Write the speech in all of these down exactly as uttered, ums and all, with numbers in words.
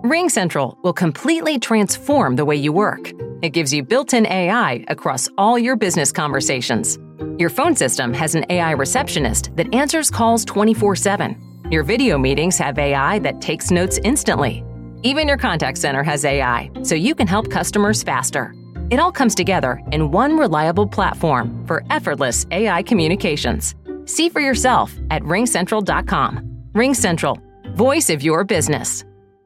RingCentral will completely transform the way you work. It gives you built-in A I across all your business conversations. Your phone system has an A I receptionist that answers calls twenty-four seven. Your video meetings have A I that takes notes instantly. Even your contact center has A I, so you can help customers faster. It all comes together in one reliable platform for effortless A I communications. See for yourself at ring central dot com. RingCentral, voice of your business.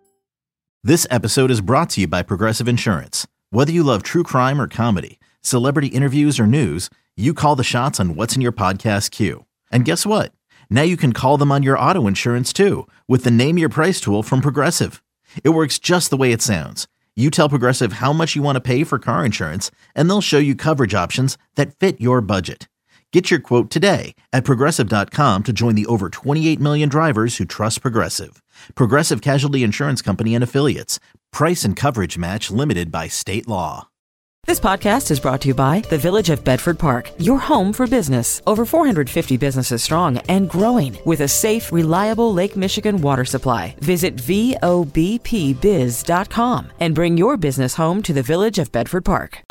This episode is brought to you by Progressive Insurance. Whether you love true crime or comedy, celebrity interviews or news, you call the shots on what's in your podcast queue. And guess what? Now you can call them on your auto insurance too with the Name Your Price tool from Progressive. It works just the way it sounds. You tell Progressive how much you want to pay for car insurance, and they'll show you coverage options that fit your budget. Get your quote today at progressive dot com to join the over twenty-eight million drivers who trust Progressive. Progressive Casualty Insurance Company and Affiliates. Price and coverage match limited by state law. This podcast is brought to you by the Village of Bedford Park, your home for business. Over four hundred fifty businesses strong and growing with a safe, reliable Lake Michigan water supply. Visit V O B P biz dot com and bring your business home to the Village of Bedford Park.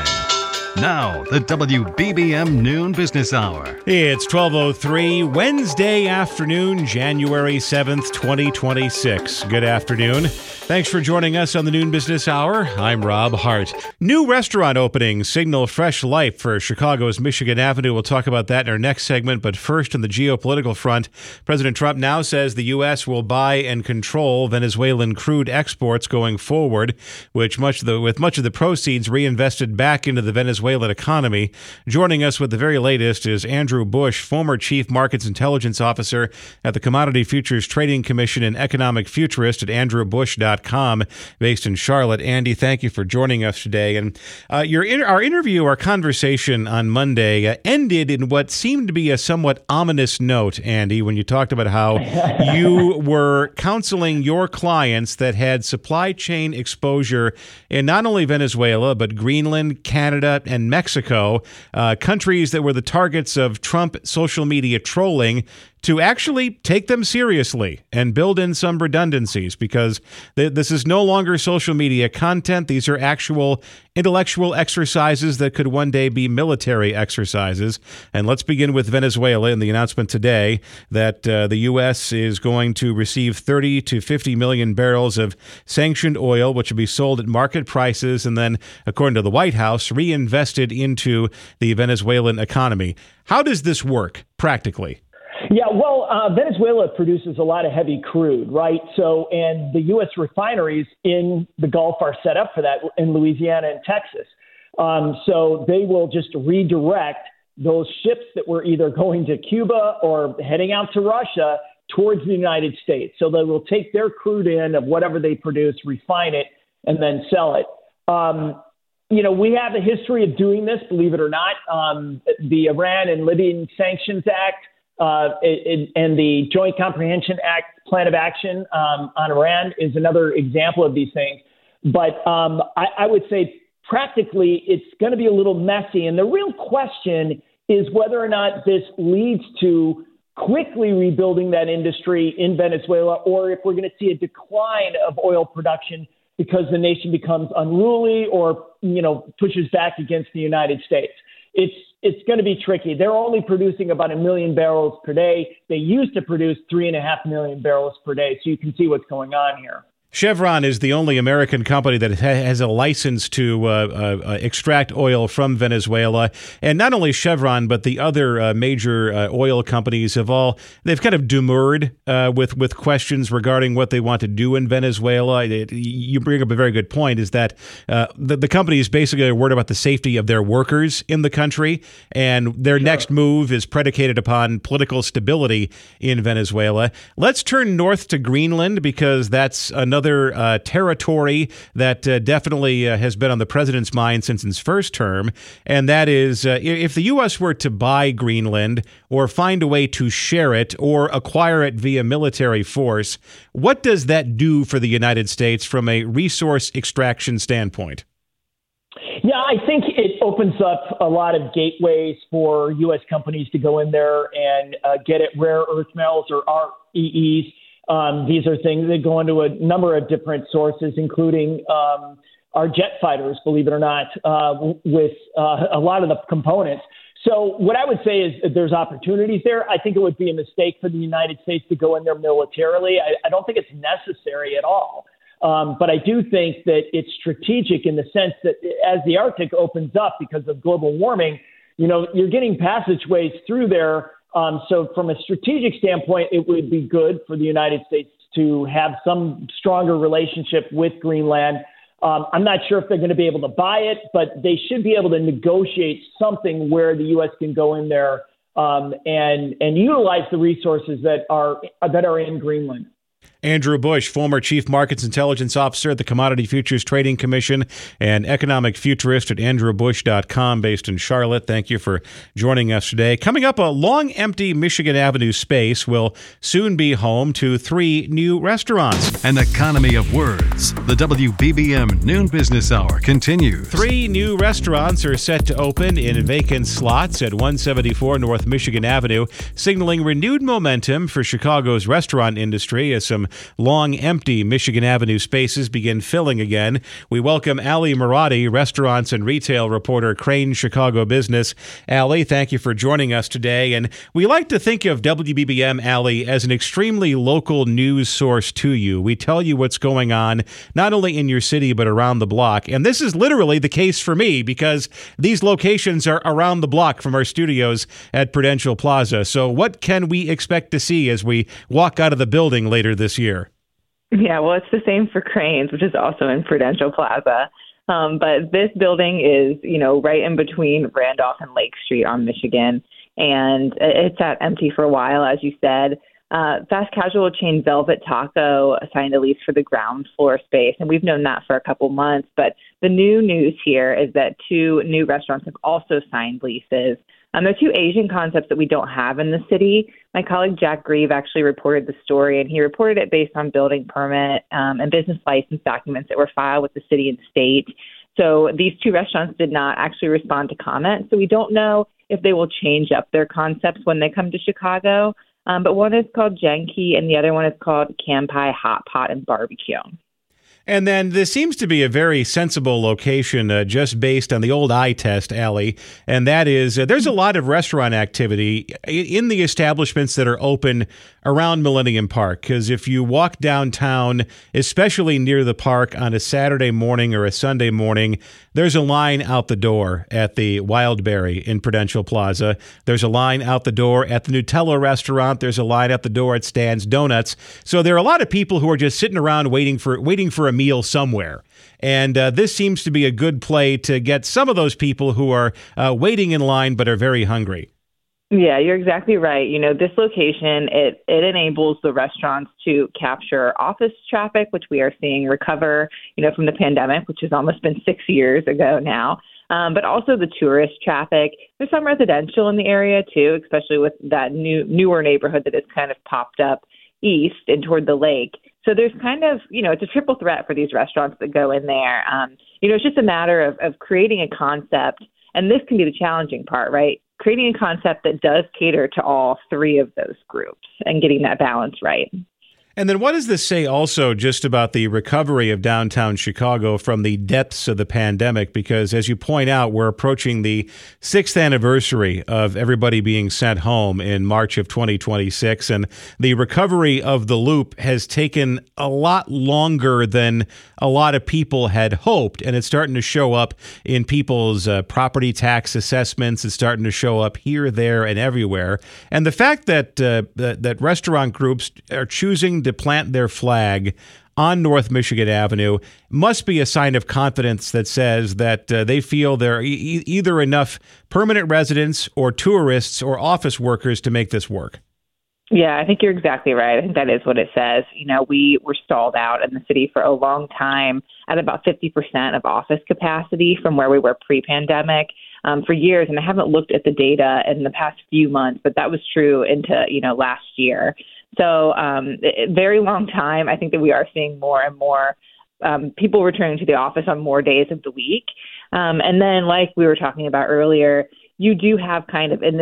Now, the W B B M Noon Business Hour. It's twelve oh three, Wednesday afternoon, January seventh, twenty twenty-six. Good afternoon. Thanks for joining us on the Noon Business Hour. I'm Rob Hart. New restaurant openings signal fresh life for Chicago's Michigan Avenue. We'll talk about that in our next segment. But first, on the geopolitical front, President Trump now says the U S will buy and control Venezuelan crude exports going forward, which much of the, with much of the proceeds reinvested back into the Venezuelan economy. Joining us with the very latest is Andrew Bush, former Chief Markets Intelligence Officer at the Commodity Futures Trading Commission and economic futurist at andrew bush dot com, based in Charlotte. Andy, thank you for joining us today. And uh, your in- our interview, our conversation on Monday uh, ended in what seemed to be a somewhat ominous note, Andy, when you talked about how you were counseling your clients that had supply chain exposure in not only Venezuela, but Greenland, Canada, and Mexico, uh, countries that were the targets of Trump social media trolling, to actually take them seriously and build in some redundancies, because th- this is no longer social media content. These are actual intellectual exercises that could one day be military exercises. And let's begin with Venezuela and the announcement today that uh, the U S is going to receive thirty to fifty million barrels of sanctioned oil, which will be sold at market prices and then, according to the White House, reinvested into the Venezuelan economy. How does this work practically? Yeah, well, uh, Venezuela produces a lot of heavy crude, right? So, and the U S refineries in the Gulf are set up for that in Louisiana and Texas. Um, so they will just redirect those ships that were either going to Cuba or heading out to Russia towards the United States. So they will take their crude in of whatever they produce, refine it, and then sell it. Um, you know, we have a history of doing this, believe it or not. Um, the Iran and Libyan Sanctions Act, Uh, it, it, and the Joint Comprehension Act plan of action um, on Iran is another example of these things. But um, I, I would say practically it's going to be a little messy. And the real question is whether or not this leads to quickly rebuilding that industry in Venezuela, or if we're going to see a decline of oil production because the nation becomes unruly or, you know, pushes back against the United States. It's it's going to be tricky. They're only producing about a million barrels per day. They used to produce three and a half million barrels per day. So you can see what's going on here. Chevron is the only American company that ha- has a license to uh, uh, extract oil from Venezuela. And not only Chevron, but the other uh, major uh, oil companies have all, they've kind of demurred uh, with, with questions regarding what they want to do in Venezuela. It, you bring up a very good point, is that uh, the, the companies basically are worried about the safety of their workers in the country. And their sure. next move is predicated upon political stability in Venezuela. Let's turn north to Greenland, because that's another Another uh, territory that uh, definitely uh, has been on the president's mind since his first term, and that is uh, if the U S were to buy Greenland or find a way to share it or acquire it via military force, what does that do for the United States from a resource extraction standpoint? Yeah, I think it opens up a lot of gateways for U S companies to go in there and uh, get at rare earth metals or R E Es. Um, these are things that go into a number of different sources, including um, our jet fighters, believe it or not, uh, with uh, a lot of the components. So what I would say is that there's opportunities there. I think it would be a mistake for the United States to go in there militarily. I, I don't think it's necessary at all. Um, but I do think that it's strategic in the sense that as the Arctic opens up because of global warming, you know, you're getting passageways through there. Um, so from a strategic standpoint, it would be good for the United States to have some stronger relationship with Greenland. Um, I'm not sure if they're going to be able to buy it, but they should be able to negotiate something where the U S can go in there um, and and utilize the resources that are that are in Greenland. Andrew Bush, former Chief Markets Intelligence Officer at the Commodity Futures Trading Commission and economic futurist at andrew bush dot com based in Charlotte. Thank you for joining us today. Coming up, a long empty Michigan Avenue space will soon be home to three new restaurants. An economy of words. The W B B M Noon Business Hour continues. Three new restaurants are set to open in vacant slots at one seventy-four North Michigan Avenue, signaling renewed momentum for Chicago's restaurant industry as some long, empty Michigan Avenue spaces begin filling again. We welcome Ali Muradi, restaurants and retail reporter, Crane Chicago Business. Ali, thank you for joining us today. And we like to think of W B B M, Ali, as an extremely local news source to you. We tell you what's going on, not only in your city, but around the block. And this is literally the case for me because these locations are around the block from our studios at Prudential Plaza. So what can we expect to see as we walk out of the building later this year? year. Yeah, well, it's the same for Cranes, which is also in Prudential Plaza. Um, but this building is, you know, right in between Randolph and Lake Street on Michigan. And it's sat empty for a while, as you said. Uh, fast casual chain Velvet Taco signed a lease for the ground floor space, and we've known that for a couple months. But the new news here is that two new restaurants have also signed leases. Um, there are two Asian concepts that we don't have in the city. My colleague Jack Grieve actually reported the story, and he reported it based on building permit um, and business license documents that were filed with the city and state. So these two restaurants did not actually respond to comments. So we don't know if they will change up their concepts when they come to Chicago. Um, but one is called Genki, and the other one is called Kampai Hot Pot and Barbecue. And then this seems to be a very sensible location uh, just based on the old eye test, Ali, and that is uh, there's a lot of restaurant activity in the establishments that are open around Millennium Park, because if you walk downtown, especially near the park on a Saturday morning or a Sunday morning, there's a line out the door at the Wildberry in Prudential Plaza. There's a line out the door at the Nutella restaurant. There's a line out the door at Stan's Donuts. So there are a lot of people who are just sitting around waiting for waiting for a meal somewhere. And uh, this seems to be a good play to get some of those people who are uh, waiting in line but are very hungry. Yeah, you're exactly right. You know, this location, it, it enables the restaurants to capture office traffic, which we are seeing recover, you know, from the pandemic, which has almost been six years ago now. Um, but also the tourist traffic. There's some residential in the area, too, especially with that new newer neighborhood that has kind of popped up east and toward the lake. So there's kind of, you know, it's a triple threat for these restaurants that go in there. Um, you know, it's just a matter of, of creating a concept. And this can be the challenging part, right? Creating a concept that does cater to all three of those groups and getting that balance right. And then what does this say also just about the recovery of downtown Chicago from the depths of the pandemic? Because as you point out, we're approaching the sixth anniversary of everybody being sent home in March of twenty twenty-six. And the recovery of the Loop has taken a lot longer than a lot of people had hoped. And it's starting to show up in people's uh, property tax assessments. It's starting to show up here, there, and everywhere. And the fact that, uh, that, that restaurant groups are choosing to plant their flag on North Michigan Avenue must be a sign of confidence that says that uh, they feel there are e- either enough permanent residents or tourists or office workers to make this work. Yeah, I think you're exactly right. I think that is what it says. You know, we were stalled out in the city for a long time at about fifty percent of office capacity from where we were pre-pandemic. Um, for years, and I haven't looked at the data in the past few months, but that was true into, you know, last year. So um, it, very long time. I think that we are seeing more and more um, people returning to the office on more days of the week. Um, and then, like we were talking about earlier, you do have kind of in this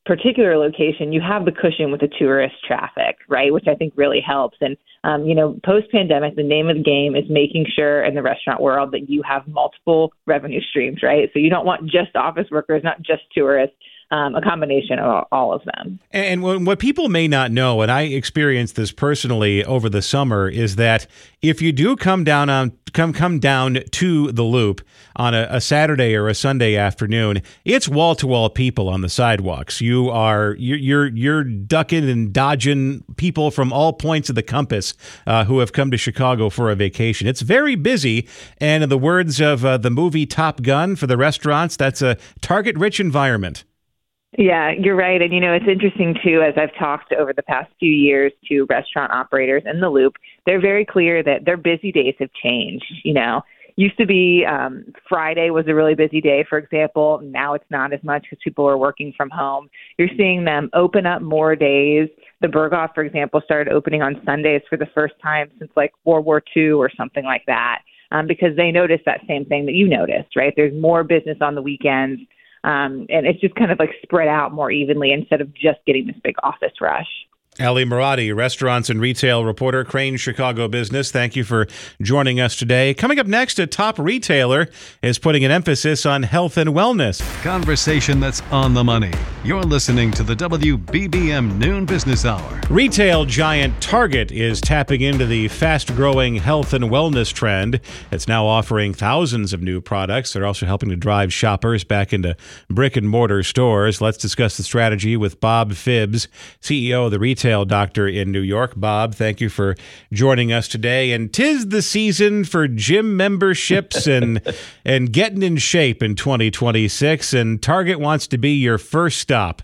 particular location, you have the cushion with the tourist traffic, right, which I think really helps. And, um, you know, post-pandemic, the name of the game is making sure in the restaurant world that you have multiple revenue streams, right? So you don't want just office workers, not just tourists. Um, a combination of all of them. And what people may not know, and I experienced this personally over the summer, is that if you do come down on come come down to the Loop on a, a Saturday or a Sunday afternoon, it's wall to wall people on the sidewalks. You are you're you're, you're ducking and dodging people from all points of the compass uh, who have come to Chicago for a vacation. It's very busy, and in the words of uh, the movie Top Gun, for the restaurants, that's a target-rich environment. Yeah, you're right. And, you know, it's interesting, too, as I've talked over the past few years to restaurant operators in the Loop, they're very clear that their busy days have changed. You know, used to be um, Friday was a really busy day, for example. Now it's not as much because people are working from home. You're seeing them open up more days. The Berghoff, for example, started opening on Sundays for the first time since like World War Two or something like that, um, because they noticed that same thing that you noticed, right? There's more business on the weekends. Um, and it's just kind of like spread out more evenly instead of just getting this big office rush. Ali Marotti, restaurants and retail reporter, Crane Chicago Business. Thank you for joining us today. Coming up next, a top retailer is putting an emphasis on health and wellness. Conversation that's on the money. You're listening to the W B B M Noon Business Hour. Retail giant Target is tapping into the fast-growing health and wellness trend. It's now offering thousands of new products. They're also helping to drive shoppers back into brick-and-mortar stores. Let's discuss the strategy with Bob Phibbs, C E O of the Retail Doctor in New York. Bob, thank you for joining us today. And 'tis the season for gym memberships and and getting in shape in twenty twenty-six, and Target wants to be your first stop.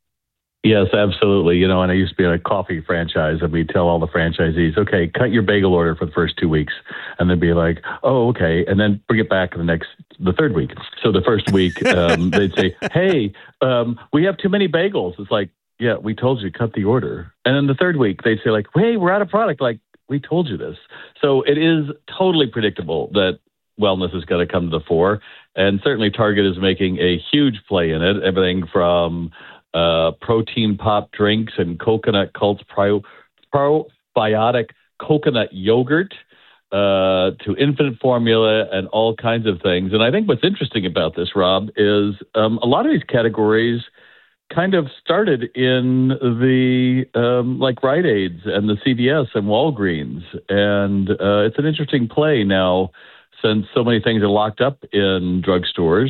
Yes, absolutely. You know, and I used to be in a coffee franchise, and we tell all the franchisees, okay, cut your bagel order for the first two weeks. And they'd be like, oh, okay. And then bring it back the next, the third week. So the first week, um, they'd say, hey, um, we have too many bagels. It's like, yeah, we told you, cut the order. And then the third week, they'd say like, hey, we're out of product. Like, we told you this. So it is totally predictable that wellness is going to come to the fore. And certainly Target is making a huge play in it. Everything from uh, protein pop drinks and coconut cults, pro, probiotic coconut yogurt, uh, to infant formula and all kinds of things. And I think what's interesting about this, Rob, is um, a lot of these categories kind of started in the um, like Rite Aids and the C V S and Walgreens. And uh, it's an interesting play now since so many things are locked up in drugstores.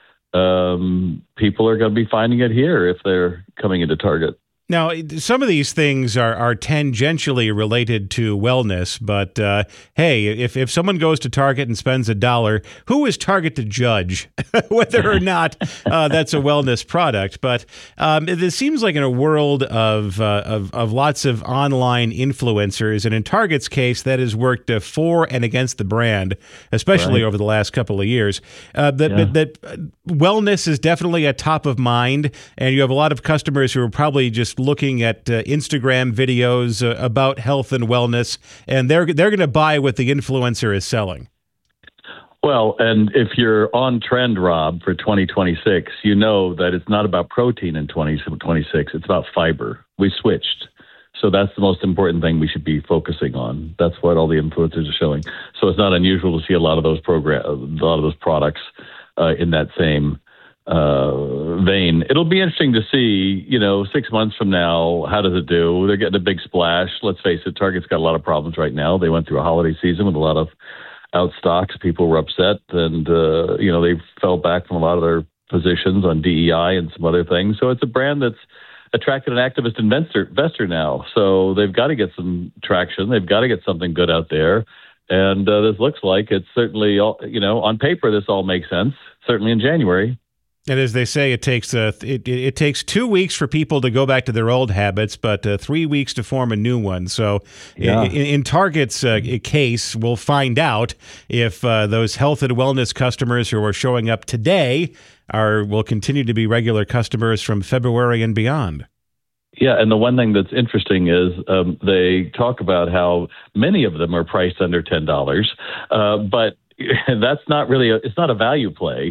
Um, people are going to be finding it here if they're coming into Target. Now, some of these things are, are tangentially related to wellness, but uh, hey, if, if someone goes to Target and spends a dollar, who is Target to judge whether or not uh, that's a wellness product? But um, it, it seems like in a world of, uh, of of lots of online influencers, and in Target's case, that has worked uh, for and against the brand, especially right. over the last couple of years. Uh, that, yeah. that, that wellness is definitely a top of mind, and you have a lot of customers who are probably just looking at uh, Instagram videos uh, about health and wellness, and they're they're going to buy what the influencer is selling. Well, and if you're on trend, Rob, for twenty twenty-six, you know that it's not about protein in twenty twenty-six. It's about fiber. We switched. So that's the most important thing we should be focusing on. That's what all the influencers are showing. So it's not unusual to see a lot of those program, a lot of those products uh, in that same uh, vein. It'll be interesting to see, you know, six months from now, how does it do? They're getting a big splash. Let's face it, Target's got a lot of problems right now. They went through a holiday season with a lot of outstocks. People were upset, and, uh, you know, they fell back from a lot of their positions on D E I and some other things. So it's a brand that's attracted an activist investor, investor now. So they've got to get some traction. They've got to get something good out there. And uh, this looks like it's certainly, all, you know, on paper, this all makes sense, certainly in January. And as they say, it takes uh, it, it takes two weeks for people to go back to their old habits, but uh, three weeks to form a new one. So yeah. in, in Target's uh, case, we'll find out if uh, those health and wellness customers who are showing up today are will continue to be regular customers from February and beyond. Yeah, and the one thing that's interesting is um, they talk about how many of them are priced under ten dollars, uh, but that's not really a, it's not a value play.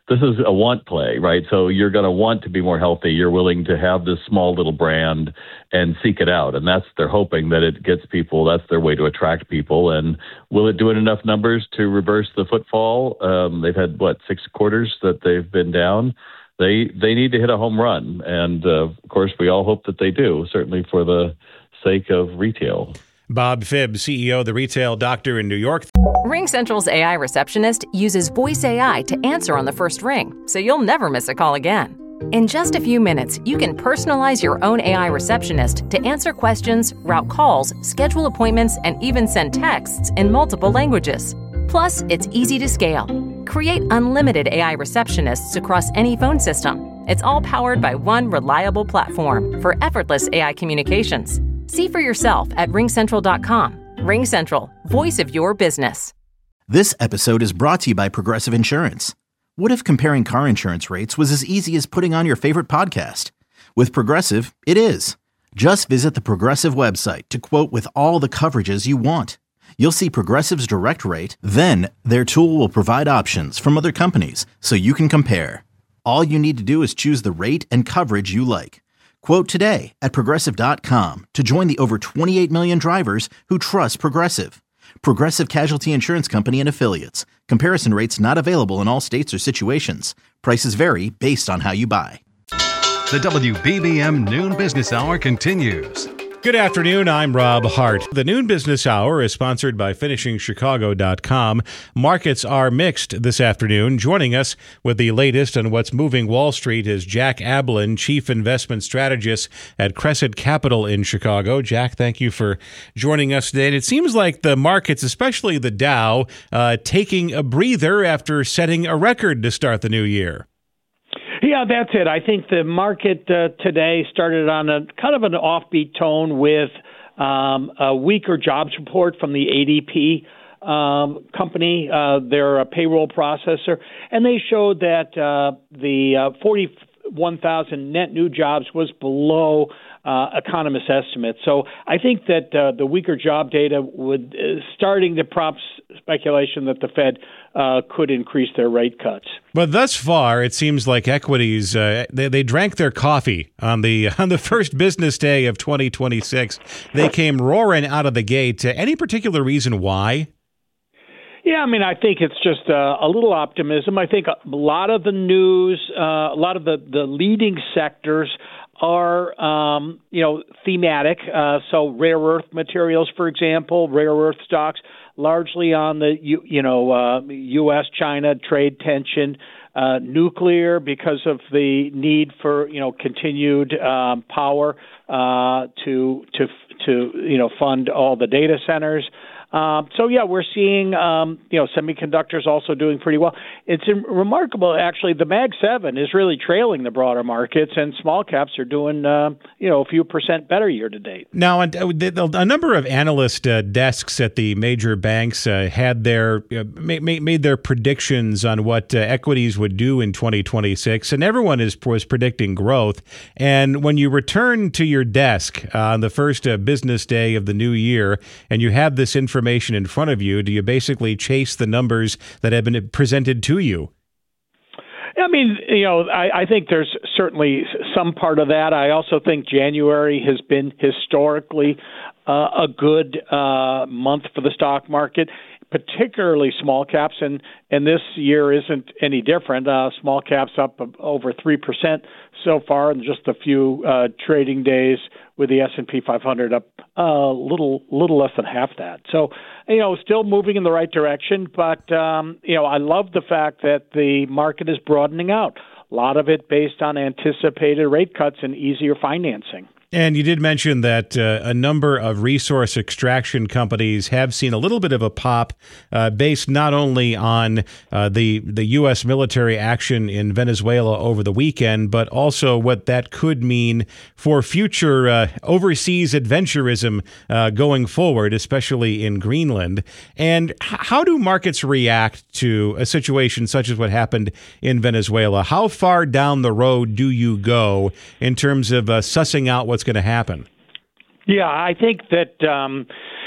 this is a want play, right? So you're going to want to be more healthy. You're willing to have this small little brand and seek it out. And that's, they're hoping that it gets people, that's their way to attract people. And will it do it enough numbers to reverse the footfall? Um, they've had, what, six quarters that they've been down. They they need to hit a home run. And, uh, of course, we all hope that they do, certainly for the sake of retail. Bob Phibbs, C E O of the Retail Doctor in New York. RingCentral's A I receptionist uses voice A I to answer on the first ring, so you'll never miss a call again. In just a few minutes, you can personalize your own A I receptionist to answer questions, route calls, schedule appointments, and even send texts in multiple languages. Plus, it's easy to scale. Create unlimited A I receptionists across any phone system. It's all powered by one reliable platform for effortless A I communications. See for yourself at ring central dot com. RingCentral, voice of your business. This episode is brought to you by Progressive Insurance. What if comparing car insurance rates was as easy as putting on your favorite podcast? With Progressive, it is. Just visit the Progressive website to quote with all the coverages you want. You'll see Progressive's direct rate, then their tool will provide options from other companies so you can compare. All you need to do is choose the rate and coverage you like. Quote today at progressive dot com to join the over twenty-eight million drivers who trust Progressive. Progressive Casualty Insurance Company and Affiliates. Comparison rates not available in all states or situations. Prices vary based on how you buy. The W B B M Noon Business Hour continues. Good afternoon, I'm Rob Hart. The Noon Business Hour is sponsored by finishing chicago dot com. Markets are mixed this afternoon. Joining us with the latest on what's moving Wall Street is Jack Ablin, Chief Investment Strategist at Crescent Capital in Chicago. Jack, thank you for joining us today. And it seems like the markets, especially the Dow, uh, taking a breather after setting a record to start the new year. Yeah, that's it. I think the market uh, today started on a kind of an offbeat tone with um, a weaker jobs report from the A D P um, company. Uh, they're a payroll processor, and they showed that uh, the uh, forty-one thousand net new jobs was below uh, economist estimates. So I think that uh, the weaker job data would uh, starting to prompt speculation that the Fed uh, could increase their rate cuts. But thus far, it seems like equities, uh, they, they drank their coffee on the on the first business day of twenty twenty-six. They came roaring out of the gate. Uh, any particular reason why? Yeah, I mean, I think it's just uh, a little optimism. I think a lot of the news, uh, a lot of the, the leading sectors are, um, you know, thematic. Uh, so rare earth materials, for example, rare earth stocks, largely on the, you, you know, uh, U S China trade tension, uh, nuclear because of the need for, you know, continued um, power uh, to to to you know fund all the data centers. Um, so, yeah, we're seeing, um, you know, semiconductors also doing pretty well. It's remarkable, actually. The Mag seven is really trailing the broader markets, and small caps are doing, uh, you know, a few percent better year to date. Now, a number of analyst uh, desks at the major banks uh, had their uh, made, made their predictions on what uh, equities would do in twenty twenty-six, and everyone is was predicting growth. And when you return to your desk uh, on the first uh, business day of the new year, and you have this information in front of you, do you basically chase the numbers that have been presented to you? I mean, you know, I, I think there's certainly some part of that. I also think January has been historically uh, a good uh, month for the stock market, particularly small caps, and, and this year isn't any different. Uh, small caps up over three percent so far in just a few uh, trading days, with the S and P five hundred up a uh, little little less than half that. So, you know, still moving in the right direction. But, um, you know, I love the fact that the market is broadening out, a lot of it based on anticipated rate cuts and easier financing. And you did mention that uh, a number of resource extraction companies have seen a little bit of a pop uh, based not only on uh, the the U S military action in Venezuela over the weekend, but also what that could mean for future uh, overseas adventurism uh, going forward, especially in Greenland. And h- how do markets react to a situation such as what happened in Venezuela? How far down the road do you go in terms of uh, sussing out what's going to happen? Yeah, I think that, um,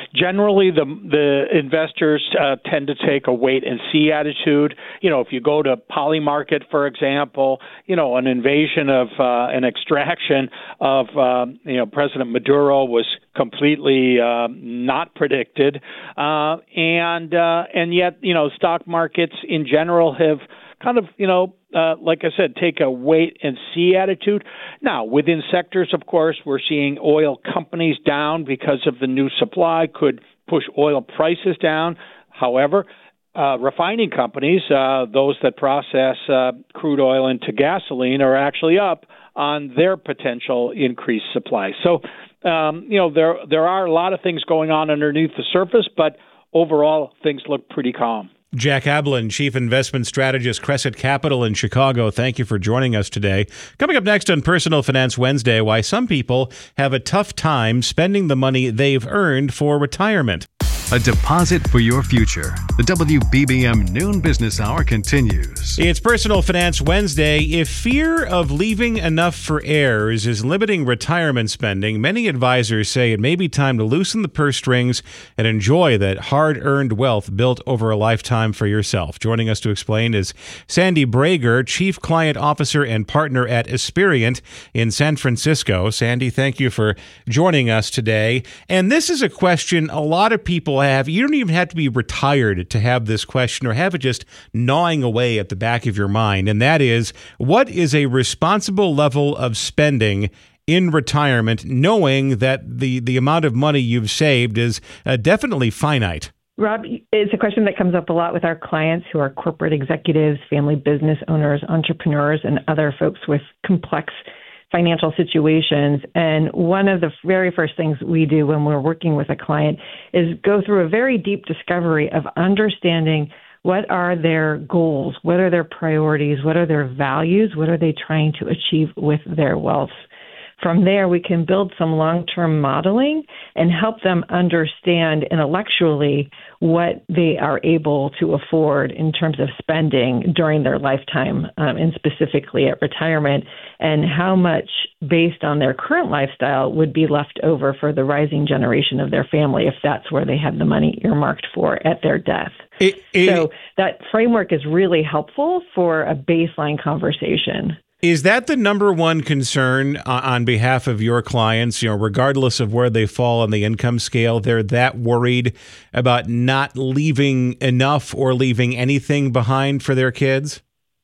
generally, the the investors uh, tend to take a wait and see attitude. You know, if you go to Polymarket, for example, you know, an invasion of uh, an extraction of uh, you know President Maduro was completely uh, not predicted, uh, and uh, and yet you know stock markets in general have kind of you know. Uh, like I said, take a wait-and-see attitude. Now, within sectors, of course, we're seeing oil companies down because of the new supply, could push oil prices down. However, uh, refining companies, uh, those that process uh, crude oil into gasoline, are actually up on their potential increased supply. So, um, you know, there there are a lot of things going on underneath the surface, but overall, things look pretty calm. Jack Ablin, Chief Investment Strategist, Crescent Capital in Chicago. Thank you for joining us today. Coming up next on Personal Finance Wednesday, why some people have a tough time spending the money they've earned for retirement. A deposit for your future. The W B B M Noon Business Hour continues. It's Personal Finance Wednesday. If fear of leaving enough for heirs is limiting retirement spending, many advisors say it may be time to loosen the purse strings and enjoy that hard-earned wealth built over a lifetime for yourself. Joining us to explain is Sandy Brager, Chief Client Officer and Partner at Esperient in San Francisco. Sandy, thank you for joining us today. And this is a question a lot of people have. You don't even have to be retired to have this question or have it just gnawing away at the back of your mind. And that is, what is a responsible level of spending in retirement, knowing that the, the amount of money you've saved is uh, definitely finite? Rob, it's a question that comes up a lot with our clients who are corporate executives, family business owners, entrepreneurs, and other folks with complex financial situations. And one of the very first things we do when we're working with a client is go through a very deep discovery of understanding what are their goals, what are their priorities, what are their values, what are they trying to achieve with their wealth. From there, we can build some long-term modeling and help them understand intellectually what they are able to afford in terms of spending during their lifetime, um, and specifically at retirement, and how much, based on their current lifestyle, would be left over for the rising generation of their family if that's where they have the money earmarked for at their death. It, it, so that framework is really helpful for a baseline conversation. Is that the number one concern on behalf of your clients? You know, regardless of where they fall on the income scale, they're that worried about not leaving enough or leaving anything behind for their kids?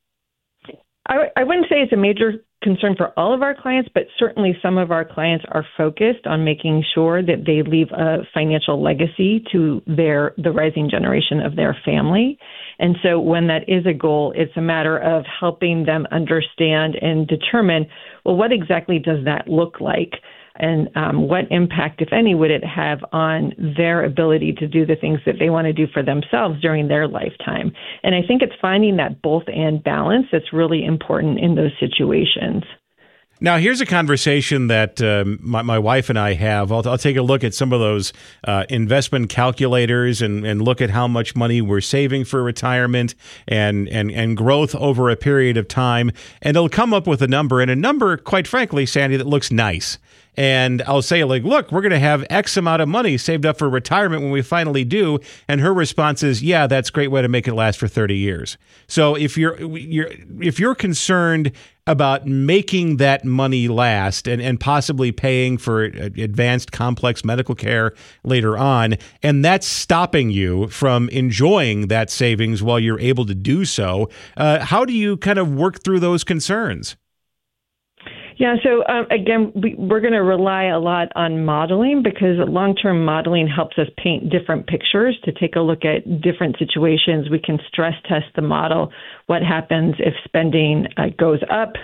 I, I wouldn't say it's a major concern for all of our clients, but certainly some of our clients are focused on making sure that they leave a financial legacy to their the rising generation of their family. And so when that is a goal, it's a matter of helping them understand and determine, well, what exactly does that look like? And um, what impact, if any, would it have on their ability to do the things that they want to do for themselves during their lifetime? And I think it's finding that both and balance that's really important in those situations. Now, here's a conversation that uh, my, my wife and I have. I'll, I'll take a look at some of those uh, investment calculators and, and look at how much money we're saving for retirement and, and, and growth over a period of time. And it'll come up with a number, and a number, quite frankly, Sandy, that looks nice. And I'll say, like, look, we're going to have X amount of money saved up for retirement when we finally do. And her response is, yeah, that's a great way to make it last for thirty years. So if you're, you're if you're concerned about making that money last and, and possibly paying for advanced complex medical care later on, and that's stopping you from enjoying that savings while you're able to do so, uh, how do you kind of work through those concerns? Yeah, so um, again, we, we're going to rely a lot on modeling because long-term modeling helps us paint different pictures to take a look at different situations. We can stress test the model. What happens if spending uh, goes up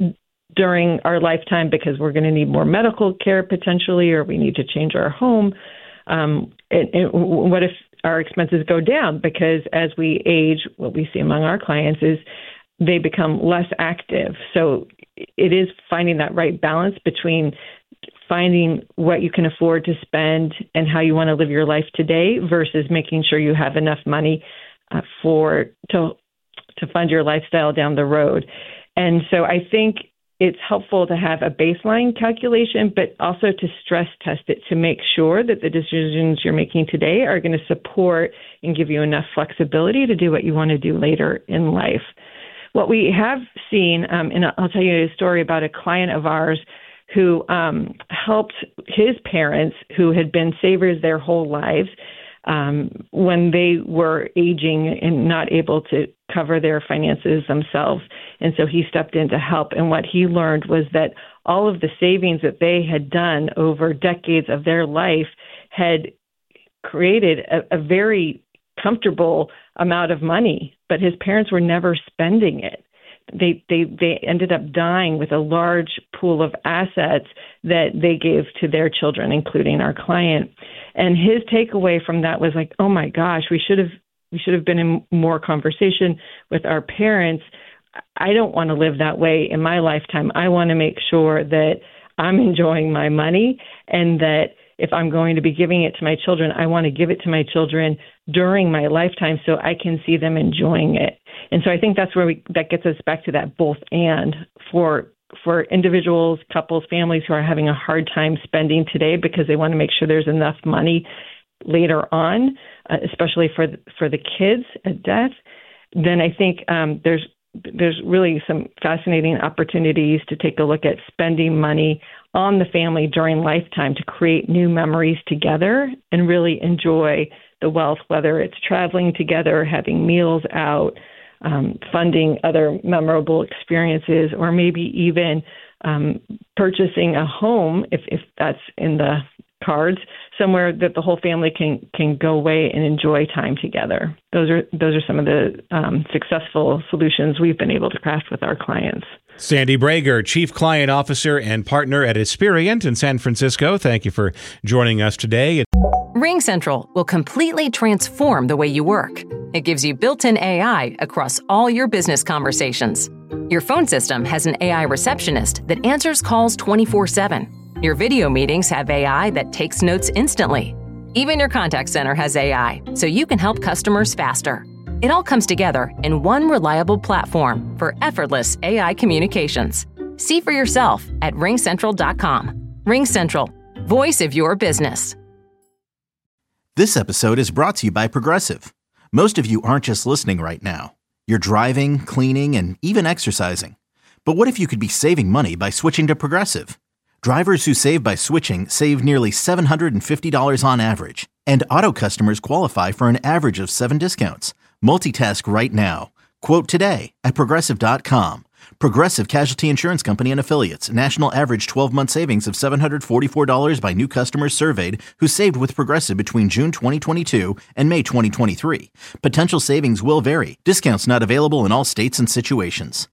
during our lifetime because we're going to need more medical care potentially, or we need to change our home? Um, and, and what if our expenses go down? Because as we age, what we see among our clients is they become less active. So it is finding that right balance between finding what you can afford to spend and how you want to live your life today versus making sure you have enough money uh, for to to fund your lifestyle down the road. And so I think it's helpful to have a baseline calculation, but also to stress test it to make sure that the decisions you're making today are going to support and give you enough flexibility to do what you want to do later in life. What we have seen, um, and I'll tell you a story about a client of ours who um, helped his parents, who had been savers their whole lives, um, when they were aging and not able to cover their finances themselves. And so he stepped in to help. And what he learned was that all of the savings that they had done over decades of their life had created a, a very comfortable amount of money, but his parents were never spending it. They, they they ended up dying with a large pool of assets that they gave to their children, including our client. And his takeaway from that was like, oh my gosh, we should have we should have been in more conversation with our parents. I don't want to live that way in my lifetime. I want to make sure that I'm enjoying my money, and that if I'm going to be giving it to my children, I want to give it to my children during my lifetime so I can see them enjoying it. And so I think that's where we, that gets us back to that both and for for individuals, couples, families who are having a hard time spending today because they want to make sure there's enough money later on, uh, especially for for the kids at death. Then I think um, there's there's really some fascinating opportunities to take a look at spending money on the family during lifetime to create new memories together and really enjoy the wealth, whether it's traveling together, having meals out, um, funding other memorable experiences, or maybe even um, purchasing a home, if, if that's in the cards, somewhere that the whole family can can go away and enjoy time together. Those are those are some of the um, successful solutions we've been able to craft with our clients. Sandy Brager, Chief Client Officer and Partner at Esperient in San Francisco. Thank you for joining us today. RingCentral will completely transform the way you work. It gives you built-in A I across all your business conversations. Your phone system has an A I receptionist that answers calls twenty-four seven. Your video meetings have A I that takes notes instantly. Even your contact center has A I, so you can help customers faster. It all comes together in one reliable platform for effortless A I communications. See for yourself at ring central dot com. RingCentral, voice of your business. This episode is brought to you by Progressive. Most of you aren't just listening right now. You're driving, cleaning, and even exercising. But what if you could be saving money by switching to Progressive? Drivers who save by switching save nearly seven hundred fifty dollars on average, and auto customers qualify for an average of seven discounts. Multitask right now. Quote today at progressive dot com. Progressive Casualty Insurance Company and Affiliates. National average twelve-month savings of seven hundred forty-four dollars by new customers surveyed who saved with Progressive between June twenty twenty-two and May twenty twenty-three. Potential savings will vary. Discounts not available in all states and situations.